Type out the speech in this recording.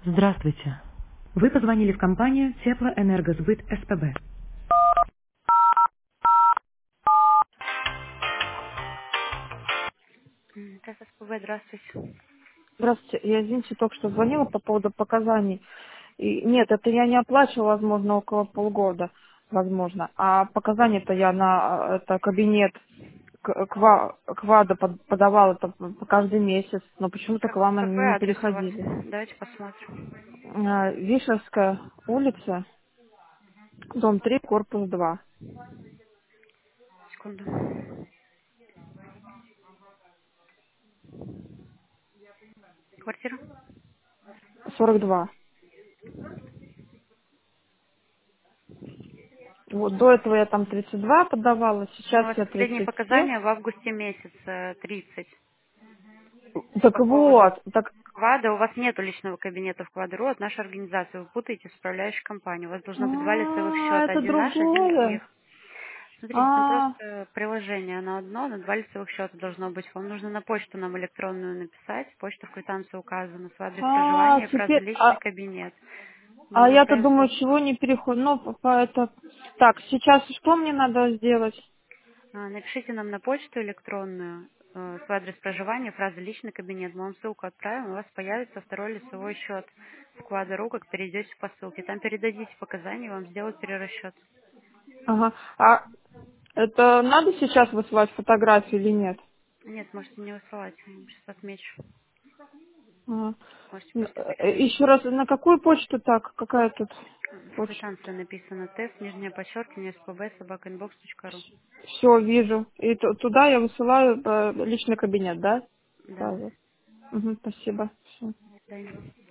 Здравствуйте. Вы позвонили в компанию Теплоэнергосбыт СПБ. Это СПБ, здравствуйте. Здравствуйте. Я, извините, только что звонила по поводу показаний. И, нет, это я не оплачивала, возможно, около полгода, возможно. А показания-то я на это кабинет КВАДа подавала это каждый месяц, но почему-то к вам они Какой не адрес у вас? переходили. Давайте посмотрим. Вишерская улица, дом 3, корпус 2, Секунду. Квартира? 42. Вот до этого я там 32 подавала, Ну, у сейчас вас я последние 37. показания в августе месяце 30. Так По поводу вот, так, КВАДа у вас нет личного кабинета в КВАД.ру от нашей организации. Вы путаете с управляющей компанией. У вас должно быть два лицевых счета. это Один наш, один их. другое. Смотрите, там А, просто приложение, оно одно, но два лицевых счета должно быть. Вам нужно на почту нам электронную написать. Почта в квитанции указана, свой адрес проживания, фраза теперь, личный кабинет. Мы а вам я-то отправим думаю, ссылку. чего не переходит. Ну, это... Так, сейчас что мне надо сделать? Напишите нам на почту электронную свой адрес проживания, фраза личный кабинет. Мы вам ссылку отправим, у вас появится второй лицевой счет в Квадро, как перейдете по ссылке. Там передадите показания, вам сделают перерасчет. Ага. А это надо сейчас высылать фотографии или нет? Нет, можете не высылать, я вам сейчас отмечу. Ага. Можете просто скинуть. Еще раз, на какую почту так? Какая тут В почта? квитанции написано тест, нижнее подчеркивание, spb, собакаinbox.ru. Все, вижу. И туда я высылаю личный кабинет, да? Да. Сразу. Угу, спасибо. Всё. До свидания.